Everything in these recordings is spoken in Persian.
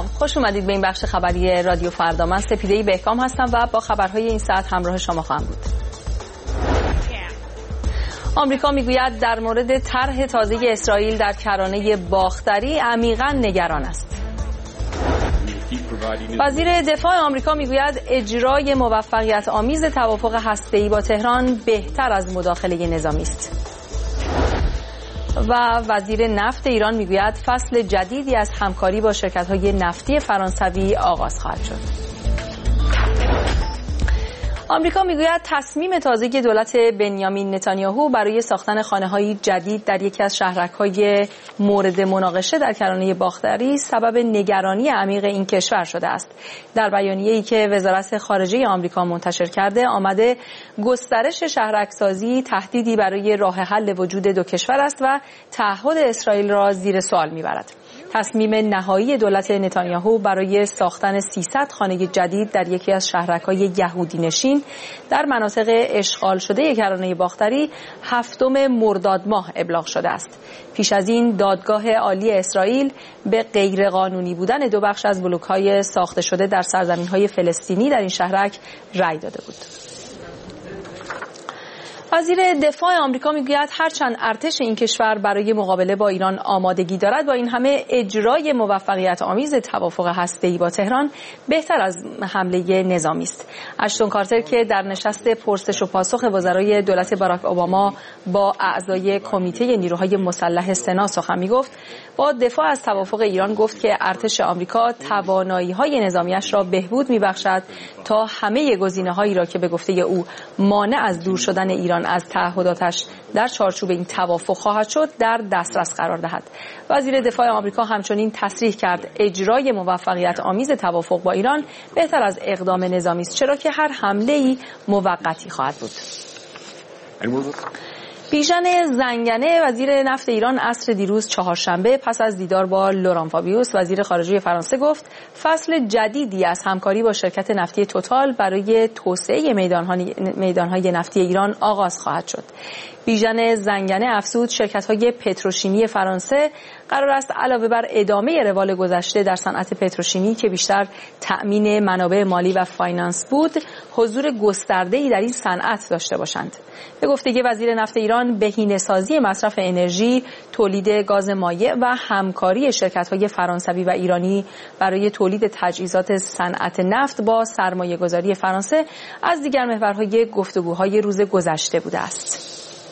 سلام، خوش اومدید به این بخش خبری رادیو فردا. من سپیده بهکام هستم و با خبرهای این ساعت همراه شما خواهم بود. آمریکا میگوید در مورد طرح تازه اسرائیل در کرانه باختری عمیقاً نگران است. وزیر دفاع آمریکا میگوید اجرای موفقیت آمیز توافق هسته‌ای با تهران بهتر از مداخله نظامی است. و وزیر نفت ایران میگوید فصل جدیدی از همکاری با شرکت‌های نفتی فرانسوی آغاز خواهد شد. آمریکا میگوید تصمیم تازه دولت بنیامین نتانیاهو برای ساختن خانه‌های جدید در یکی از شهرک‌های مورد مناقشه در کرانه باختری سبب نگرانی عمیق این کشور شده است. در بیانیه‌ای که وزارت خارجه آمریکا منتشر کرده آمده گسترش شهرک‌سازی تهدیدی برای راه حل وجود دو کشور است و تعهد اسرائیل را زیر سوال می‌برد. تصمیم نهایی دولت نتانیاهو برای ساختن 300 خانه جدید در یکی از شهرک‌های یهودی نشین در مناطق اشغال شده کرانه باختری 7 مرداد ماه ابلاغ شده است. پیش از این دادگاه عالی اسرائیل به غیرقانونی بودن دو بخش از بلوک‌های ساخته شده در سرزمین‌های فلسطینی در این شهرک رأی داده بود. وزیر دفاع آمریکا میگوید هرچند ارتش این کشور برای مقابله با ایران آمادگی دارد، با این همه اجرای موفقیت آمیز توافق هسته‌ای با تهران بهتر از حمله نظامی است. اشتون کارتر که در نشست پرسش و پاسخ وزرای دولت باراک اوباما با اعضای کمیته نیروهای مسلح سنا سخن میگفت، با دفاع از توافق ایران گفت که ارتش آمریکا توانایی‌های نظامیش را بهبود می‌بخشد تا همه گزینه‌هایی را که به گفته او مانع از دور شدن ایران از تعهداتش در چارچوب این توافق خواهد شد در دسترس قرار دهد. وزیر دفاع آمریکا همچنین تصریح کرد اجرای موفقیت آمیز توافق با ایران بهتر از اقدام نظامی است، چرا که هر حمله‌ای موقتی خواهد بود. بیژن زنگنه وزیر نفت ایران عصر دیروز چهارشنبه پس از دیدار با لوران فابیوس وزیر خارجه فرانسه گفت فصل جدیدی از همکاری با شرکت نفتی توتال برای توسعه میدانهای نفتی ایران آغاز خواهد شد. بیژن زنگنه افزود شرکت‌های پتروشیمی فرانسه قرار است علاوه بر ادامه روال گذشته در صنعت پتروشیمی که بیشتر تأمین منابع مالی و فایننس بود، حضور گسترده‌ای در این صنعت داشته باشند. به گفته وزیر نفت ایران، بهینه‌سازی مصرف انرژی، تولید گاز مایع و همکاری شرکت‌های فرانسوی و ایرانی برای تولید تجهیزات صنعت نفت با سرمایه‌گذاری فرانسه از دیگر محورهای گفتگوهای روز گذشته بوده است.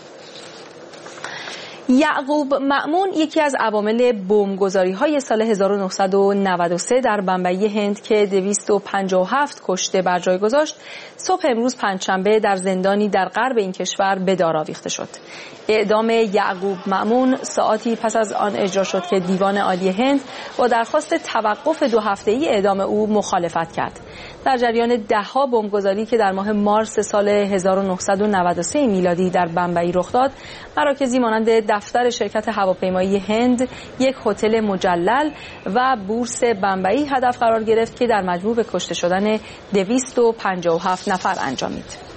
یعقوب مأمون یکی از عوامل بمبگذاری‌های سال 1993 در بمبئی هند که 257 کشته بر جای گذاشت، صبح امروز پنجشنبه در زندانی در غرب این کشور به دار آویخته شد. اعدام یعقوب مأمون ساعاتی پس از آن اجرا شد که دیوان عالی هند با درخواست توقف 2 هفته‌ای اعدام او مخالفت کرد. در جریان ده‌ها بمبگذاری که در ماه مارس سال 1993 میلادی در بمبئی رخ داد، مراکزی مانند دفتر شرکت هواپیمایی هند، یک هتل مجلل و بورس بمبئی هدف قرار گرفت که در مجموع به کشته شدن 257 نفر انجامید.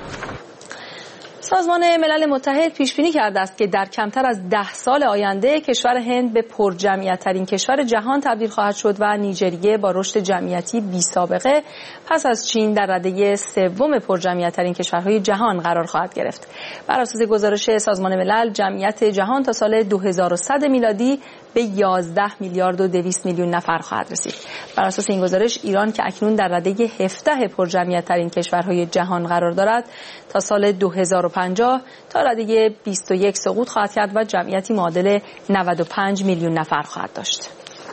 سازمان ملل متحد پیش بینی کرده است که در کمتر از 10 سال آینده کشور هند به پرجمعیت‌ترین کشور جهان تبدیل خواهد شد و نیجریه با رشد جمعیتی بی‌سابقه پس از چین در رده سوم پرجمعیت‌ترین کشورهای جهان قرار خواهد گرفت. بر اساس گزارش سازمان ملل، جمعیت جهان تا سال 2100 میلادی به 11 میلیارد و 200 میلیون نفر خواهد رسید. بر اساس این گزارش، ایران که اکنون در رده 17 پرجمعیت‌ترین کشورهای جهان قرار دارد، تا سال 2050 تا رده 21 سقوط خواهد کرد و جمعیتی معادل 95 میلیون نفر خواهد داشت.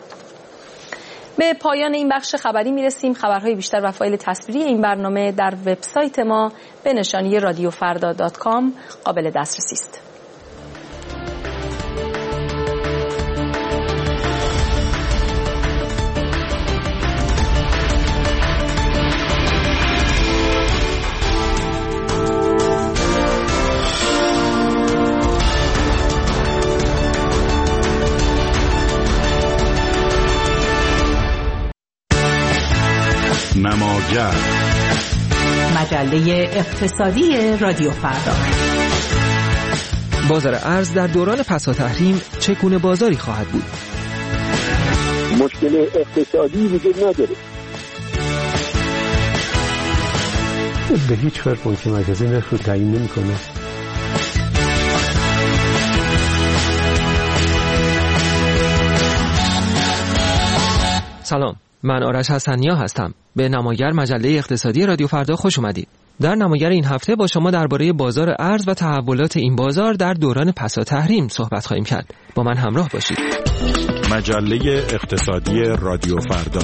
به پایان این بخش خبری میرسیم. خبرهای بیشتر و فایل تصویری این برنامه در وبسایت ما به نشانی radiofarda.com قابل دسترسی است. نماگر مجله اقتصادی رادیو فردا. بازار ارز در دوران پساتحریم چگونه بازاری خواهد بود؟ مشکل اقتصادی وجود نداره. به هیچ وجه بانک مرکزی نرخ رو تعیین نمی‌کنه. سلام، من آرش حسنیا هستم. به نماگر مجله اقتصادی رادیو فردا خوش اومدید. در نماگر این هفته با شما درباره بازار ارز و تحولات این بازار در دوران پسا تحریم صحبت خواهیم کرد. با من همراه باشید. مجله اقتصادی رادیو فردا.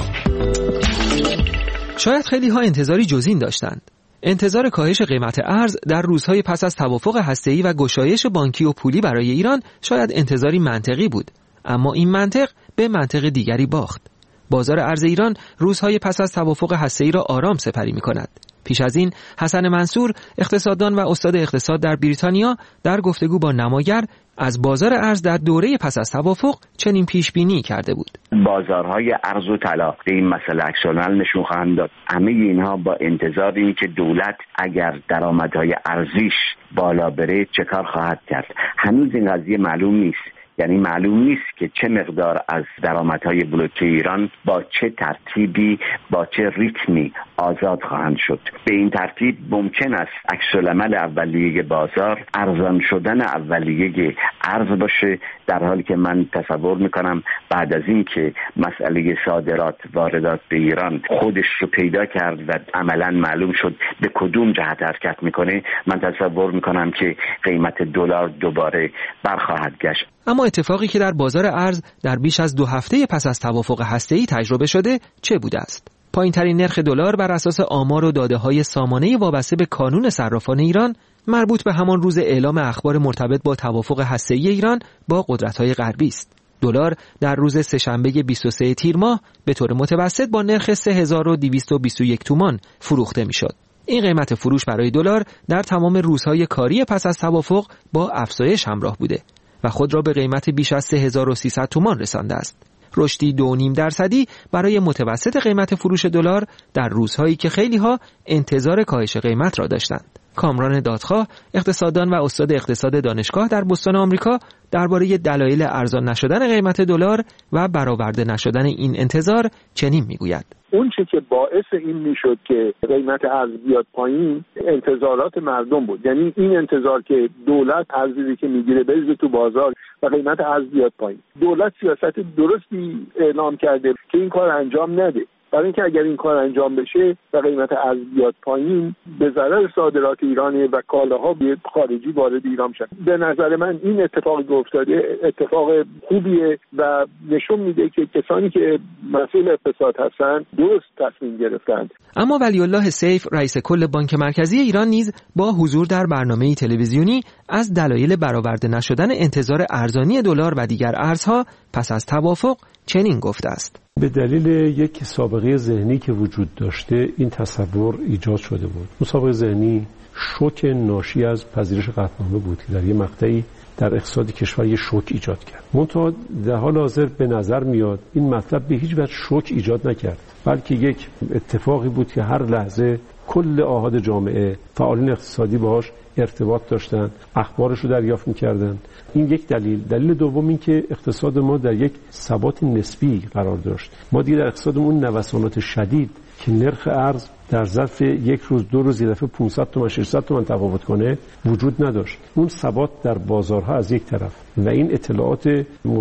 شاید خیلی ها انتظاری جز این داشتند. انتظار کاهش قیمت ارز در روزهای پس از توافق هسته‌ای و گشایش بانکی و پولی برای ایران شاید انتظاری منطقی بود، اما این منطق به منطق دیگری باخت. بازار ارز ایران روزهای پس از توافق هسته‌ای را آرام سپری می‌کند. پیش از این حسن منصور، اقتصاددان و استاد اقتصاد در بریتانیا، در گفتگو با نماگر از بازار ارز در دوره پس از توافق چنین پیش بینی کرده بود. بازارهای ارز و طلا به این مسئله عکس‌العمل نشون خواهند داد. همه اینها با انتظار این که دولت اگر درآمدهای ارزیش بالا بره چه کار خواهد کرد. هنوز این قضیه معلوم نیست. یعنی معلوم نیست که چه مقدار از درآمدهای بلوک ایران با چه ترتیبی، با چه ریتمی آزاد خواهند شد. به این ترتیب ممکن است عکس‌العمل اولیه بازار ارزان شدن اولیه ارز باشه، در حالی که من تصور میکنم بعد از این که مسئله صادرات واردات به ایران خودش رو پیدا کرد و عملاً معلوم شد به کدوم جهت حرکت میکنه، من تصور میکنم که قیمت دلار دوباره برخواهد گشت. اما اتفاقی که در بازار ارز در بیش از 2 هفته پس از توافق هسته‌ای تجربه شده چه بوده است؟ پایین‌ترین نرخ دلار بر اساس آمار و داده‌های سامانه وابسته به کانون صرافان ایران مربوط به همان روز اعلام اخبار مرتبط با توافق هسته‌ای ایران با قدرت‌های غربی است. دلار در روز سه‌شنبه 23 تیر ماه به طور متوسط با نرخ 3221 تومان فروخته می‌شد. این قیمت فروش برای دلار در تمام روزهای کاری پس از توافق با افزایش همراه بوده و خود را به قیمت بیش از 3300 تومان رسانده است. رشدی 2.5% برای متوسط قیمت فروش دلار در روزهایی که خیلی‌ها انتظار کاهش قیمت را داشتند. کامران دادخواه، اقتصاددان و استاد اقتصاد دانشگاه در بوستون آمریکا، درباره دلایل ارزان نشدن قیمت دلار و برآورده نشدن این انتظار چنین میگوید: اون چی که باعث این میشد که قیمت ارز بیاد پایین انتظارات مردم بود. یعنی این انتظار که دولت ارزی که میگیره بریزه تو بازار و قیمت ارز بیاد پایین. دولت سیاست درستی اعلام کرده که این کار انجام نده. برای اینکه اگر این کار انجام بشه و قیمت ارز بیاد پایین به ضرر صادرات ایرانه و کالاها به خارجی وارد ایران شد. به نظر من این اتفاقی که افتاده اتفاق خوبیه و نشون میده که کسانی که مسئول اقتصاد هستن درست تصمیم گرفتند. اما ولی الله سیف، رئیس کل بانک مرکزی ایران، نیز با حضور در برنامه تلویزیونی از دلایل برآورده نشدن انتظار ارزانی دلار و دیگر ارزها پس از توافق چنین گفته است: به دلیل یک سابقه ذهنی که وجود داشته این تصور ایجاد شده بود. اون سابقه ذهنی شوک ناشی از پذیرش قطعنامه بود که در یه مقطعی در اقتصاد کشور یه شوک ایجاد کرد. منتها در حال حاضر به نظر میاد این مطلب به هیچ وجه شوک ایجاد نکرد، بلکه یک اتفاقی بود که هر لحظه کل آحاد جامعه، فعالین اقتصادی باهاش ارتباط داشتن، اخبارش رو دریافت می‌کردن. این یک دلیل دوم این که اقتصاد ما در یک ثبات نسبی قرار داشت. ما دیگه در اقتصادمون نوسانات شدید که نرخ ارز در ظرف یک روز دو روز یه دفعه 500 تومان 600 تومان تفاوت کنه وجود نداشت. اون ثبات در بازارها از یک طرف و این اطلاعات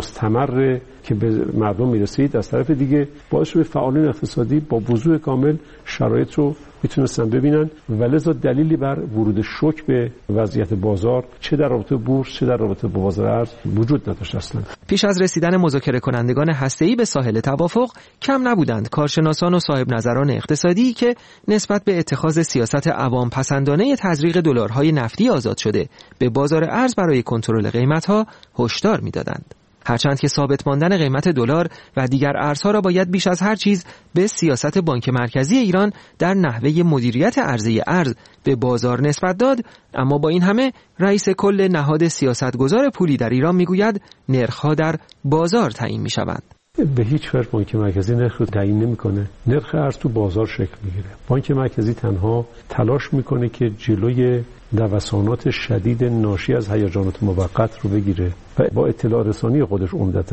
مستمر که به مردم میرسید از طرف دیگه باعث شد فعالین اقتصادی با وضوح کامل شرایط رو میتونستن ببینن و لذا دلیلی بر ورود شوک به وضعیت بازار چه در رابطه بورس چه در رابطه با بازار ارز وجود نداشت اصلا. پیش از رسیدن مذاکره کنندگان هسته‌ای به ساحل توافق کم نبودند کارشناسان و صاحب نظران اقتصادی که نسبت به اتخاذ سیاست عوام پسندانه تزریق دلارهای نفتی آزاد شده به بازار ارز برای کنترل قیمت‌ها هشدار می‌دادند. هرچند که ثابت ماندن قیمت دلار و دیگر ارزها را باید بیش از هر چیز به سیاست بانک مرکزی ایران در نحوه مدیریت عرضه ارز به بازار نسبت داد، اما با این همه رئیس کل نهاد سیاستگزار پولی در ایران میگوید نرخ‌ها در بازار تعیین می‌شوند. به هیچ وجه بانک مرکزی نرخ رو تعیین نمی‌کنه. نرخ ارز تو بازار شکل می‌گیره. بانک مرکزی تنها تلاش می‌کنه که جلوی نوسانات شدید ناشی از هیجانات موقت رو بگیره و با اطلاع رسانی خودش عمدتاً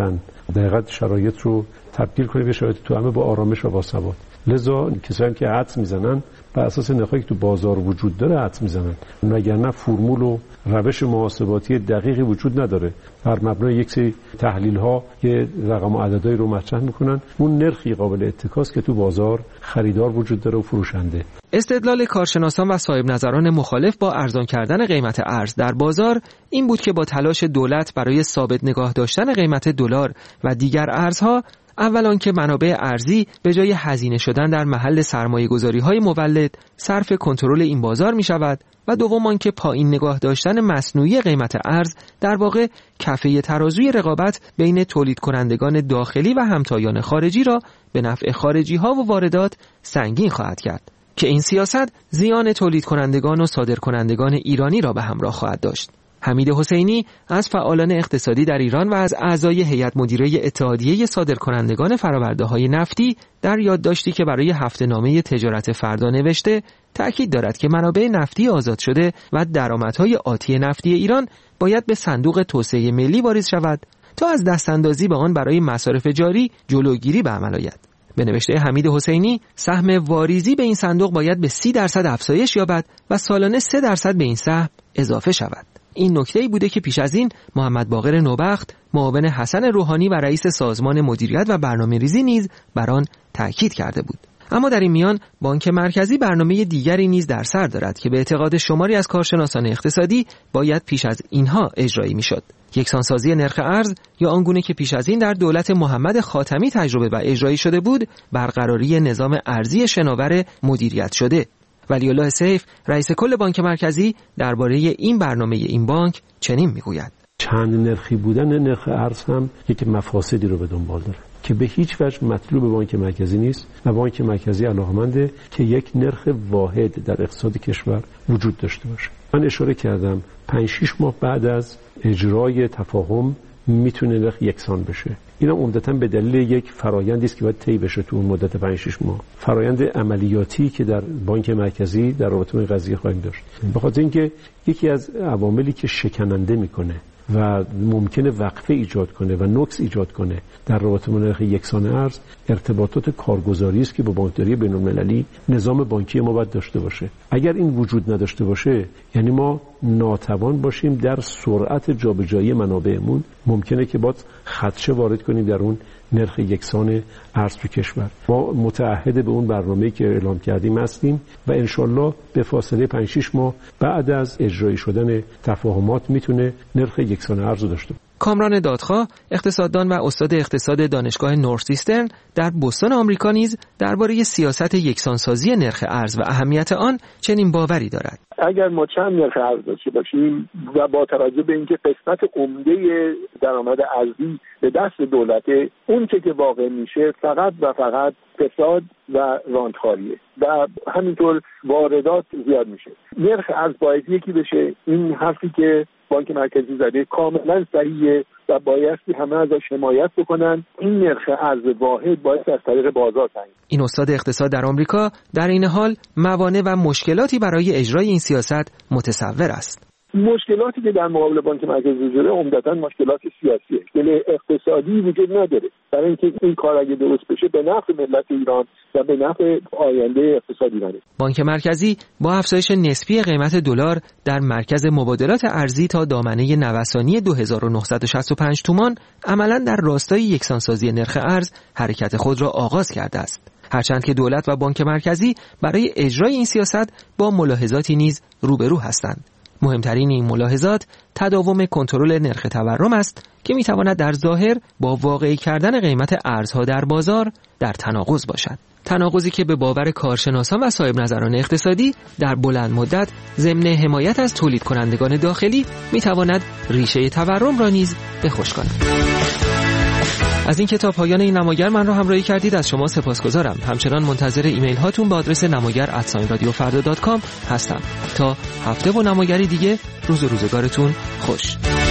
دقیقاً شرایط رو تبدیل کنیم به شرایط توأم با آرامش و با ثبات. لذا کسایی که حدس میزنن بر اساس نرخی که تو بازار وجود داره حدس میزنن، وگرنه فرمول و روش محاسباتی دقیقی وجود نداره. بر مبنای یک سری تحلیل‌ها یه رقم و عددهایی رو مطرح میکنن، اون نرخی قابل اتکاست که تو بازار خریدار وجود داره و فروشنده. استدلال کارشناسان و صاحب نظران مخالف با ارزان کردن قیمت ارز در بازار این بود که با تلاش دولت برای ثابت نگاه داشتن قیمت دلار و دیگر ارزها، اولا که منابع ارزی به جای هزینه شدن در محل سرمایه‌گذاری‌های مولد صرف کنترل این بازار می‌شود و دوم که پایین نگاه داشتن مصنوعی قیمت ارز در واقع کفه ترازوی رقابت بین تولید کنندگان داخلی و همتایان خارجی را به نفع خارجی‌ها و واردات سنگین خواهد کرد که این سیاست زیان تولید کنندگان و صادر کنندگان ایرانی را به همراه خواهد داشت. حمید حسینی از فعالان اقتصادی در ایران و از اعضای هیئت مدیره اتحادیه صادرکنندگان فرآورده‌های نفتی در یادداشتی که برای هفته‌نامه تجارت فردا نوشته تأکید دارد که منابع نفتی آزاد شده و درآمدهای آتی نفتی ایران باید به صندوق توسعه ملی واریز شود تا از دستاندازی به آن برای مصارف جاری جلوگیری به عمل آید. به نوشته حمید حسینی، سهم واریزی به این صندوق باید به 30% افزایش یابد و سالانه 3% به این سهم اضافه شود. این نکته‌ای بوده که پیش از این محمد باقر نوبخت، معاون حسن روحانی و رئیس سازمان مدیریت و برنامه‌ریزی نیز بر آن تأکید کرده بود. اما در این میان بانک مرکزی برنامه دیگری نیز در سر دارد که به اعتقاد شماری از کارشناسان اقتصادی باید پیش از اینها اجرایی میشد. یکسانسازی نرخ ارز یا آنگونه که پیش از این در دولت محمد خاتمی تجربه و اجرایی شده بود، برقراری نظام ارزی شناور مدیریت شده. ولی‌الله سیف، رئیس کل بانک مرکزی، درباره این برنامه این بانک چنین میگوید: چند نرخی بودن نرخ ارز هم یک مفاسدی رو به دنبال داره که به هیچ وجه مطلوب بانک مرکزی نیست و بانک مرکزی علاقمنده که یک نرخ واحد در اقتصاد کشور وجود داشته باشه. من اشاره کردم 5-6 ماه بعد از اجرای تفاهم میتونه نرخ یکسان بشه. اینا عمدتاً به دلیل یک فرآیندی است که باید طی بشه تو اون مدت 5-6 ماه. فرآیند عملیاتی که در بانک مرکزی در رابطه با این قضیه خواهیم داشت. به خاطر اینکه یکی از عواملی که شکننده میکنه و ممکنه وقفه ایجاد کنه و نقص ایجاد کنه در رابطه با نرخ یکسان ارز، ارتباطات کارگزاری است که با بانکداری بین‌المللی نظام بانکی ما باید داشته باشه. اگر این وجود نداشته باشه، یعنی ما ناتوان باشیم در سرعت جابجایی منابعمون، ممکنه که باید خدشه وارد کنیم در اون نرخ یکسان ارز تو کشور. ما متعهد به اون برنامه‌ای که اعلام کردیم هستیم و انشالله به فاصله 5-6 ماه بعد از اجرایی شدن تفاهمات میتونه نرخ یکسان ارز رو داشته باشه. کامران دادخواه، اقتصاددان و استاد اقتصاد دانشگاه نورث ایسترن در بوستون آمریکا نیز درباره سیاست یکسانسازی نرخ ارز و اهمیت آن چنین باوری دارد: اگر ما چند نرخ ارز داشته باشیم و با توجه به اینکه قسمت عمده درآمد ارزی به دست دولته، اون که واقع میشه فقط و فقط فساد و رانتخاریه و همینطور واردات زیاد میشه. نرخ ارز باید یکی بشه. این حرفی که بانک مرکزی زده کاملا صحیحه و بایستی همه ازش حمایت بکنن. این نرخ ارز واحد باید از طریق بازار تعیین. این استاد اقتصاد در آمریکا در این حال موانع و مشکلاتی برای اجرای این سیاست متصور است. مشکلاتی که در مقابل بانک مرکزی وجوده عمدتاً مشکلات سیاسیه، یعنی اقتصادی وجود نداره. برای اینکه این کار اگه درست بشه به نفع ملت ایران و به نفع آینده اقتصادی ایران. بانک مرکزی با افزایش نسبی قیمت دلار در مرکز مبادلات ارزی تا دامنه نوسانی 2965 تومان عملاً در راستای یکسانسازی نرخ ارز حرکت خود را آغاز کرده است. هرچند که دولت و بانک مرکزی برای اجرای این سیاست با ملاحظاتی نیز روبرو هستند. مهمترین این ملاحظات تداوم کنترل نرخ تورم است که میتواند در ظاهر با واقعی کردن قیمت ارزها در بازار در تناقض باشد. تناقضی که به باور کارشناسان و صاحب نظران اقتصادی در بلند مدت ضمن حمایت از تولید کنندگان داخلی میتواند ریشه تورم را نیز بخشک کند. از این کتاب پایان این نماگر من را همراهی کردید از شما سپاسگزارم. همچنان منتظر ایمیل هاتون با آدرس namagar@radiofarda.com هستم. تا هفته و نماگری دیگه، روزگارتون خوش.